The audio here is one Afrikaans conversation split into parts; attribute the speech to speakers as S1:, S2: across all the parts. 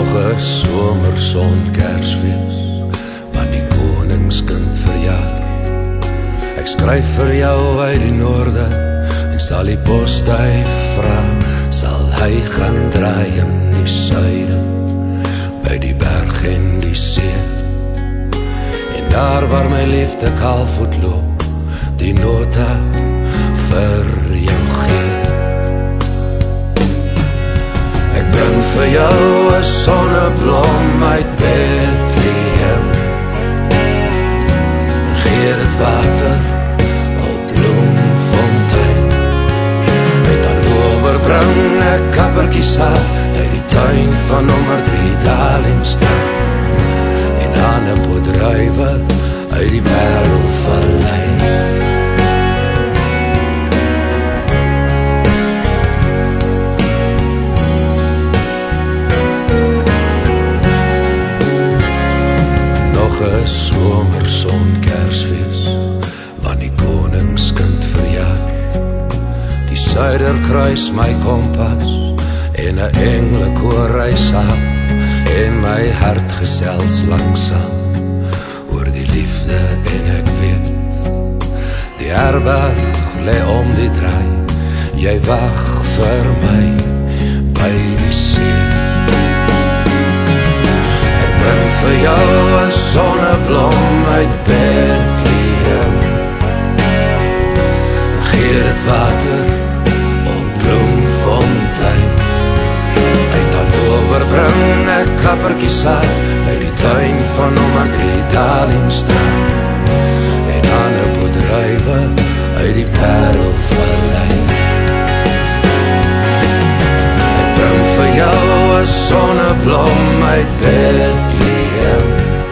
S1: Nog 'n somerson Kersfees, want die koningskind verjaar. Ek skryf vir jou uit die noorde, en sal die postduif vra, sal hy gaan draai in die suide, by die berg en die see. En daar waar my liefde kaalvoet loop, die nota vir jou gee. Ek bring vir jou 'n sonneblom uit Bethlehem, en gee dit water op Bloemfontein. Hy dan overbring 'n kappertjie saad uit die tuin van nommer 3 Darlingstraat, en aan 'n pot druiwe uit die Parelvallei. Nog 'n somerson Kersfees, want die koningskind verjaar. Die Suiderkruis my kompas, en 'n engelekoor ry saam, en my hart gesels langsam oor die liefde. En ek weet, die herberg lê om die draai, jy wag vir my by die see. Ek bring vir jou 'n sonneblom uit Bethlehem, gee dit water op Bloemfontein. Hy dan overbring 'n kappertjie saad uit die tuin van nommer 3 Darlingstraat, en aan 'n pot druiwe uit die Parelvallei. Ek bring vir jou 'n sonneblom uit Bethlehem,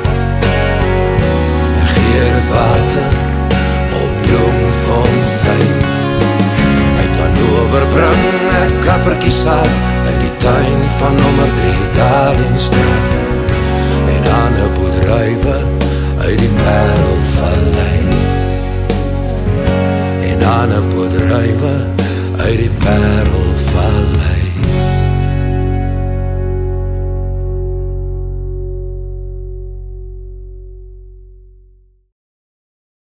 S1: en gee dit water op Bloemfontein. Hy dan overbring 'n kappertjie saad uit die tuin van nommer 3 Darlingstraat, en aan 'n pot druiwe uit die Parelvallei, en aan 'n pot druiwe uit die Parelvallei.